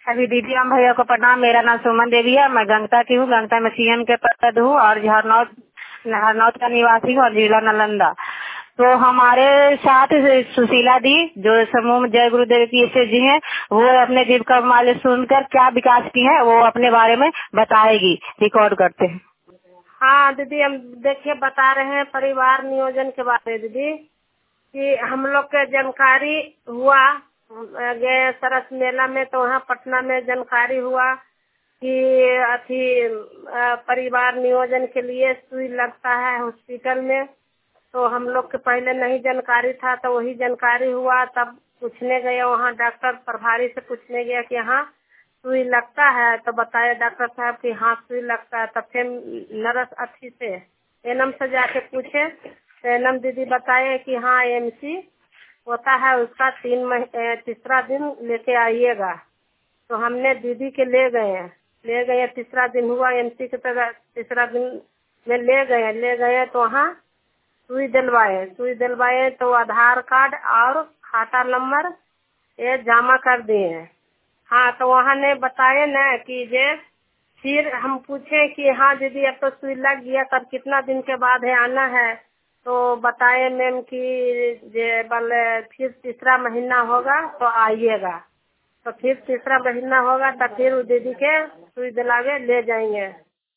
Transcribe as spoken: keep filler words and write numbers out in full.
अभी दीदी हम भैया को प्रणाम। मेरा नाम सुमन देवी है। मैं गंगता की हूँ। गंगता में सीएम के पद हूँ और हरनौत हरनौत का निवासी हूँ और जिला नालंदा। तो हमारे साथ सुशीला दी जो समूह में जय गुरुदेव की एस जी हैं, वो अपने जीविका माल्य सुनकर क्या विकास की है वो अपने बारे में बताएगी। रिकॉर्ड करते हैं। हाँ दीदी, हम देखिए बता रहे हैं परिवार नियोजन के बारे में दीदी, कि हम लोग के जानकारी हुआ गए सरस मेला में, तो वहाँ पटना में जानकारी हुआ कि अथी परिवार नियोजन के लिए सुई लगता है हॉस्पिटल में। तो हम लोग के पहले नहीं जानकारी था, तो वही जानकारी हुआ। तब पूछने गए वहाँ डॉक्टर प्रभारी से पूछने गया कि हाँ सुई लगता है, तो बताया डॉक्टर साहब कि हाँ सुई लगता है। तब फिर नर्स अच्छी से एनम से जाके पूछे, तो एनम दीदी बताए कि हाँ एमसी होता है उसका तीन महीने तीसरा दिन लेके आइएगा। तो हमने दीदी के ले गए ले गए तीसरा दिन हुआ एमसी के तरह, तीसरा दिन में ले गए ले गए तो वहाँ सुई दिलवाए सुई दिलवाए तो आधार कार्ड और खाता नंबर ये जमा कर दिए। हाँ, तो वहाँ ने बताए ना कि जे फिर हम पूछे कि हाँ दीदी अब तो सुई लग गया, तब कितना दिन के बाद है आना है। तो बताए मैम कि जे बोले फिर तीसरा महीना होगा तो आइएगा। तो फिर तीसरा महीना होगा तो फिर दीदी के सुई दिलावे ले जाएंगे।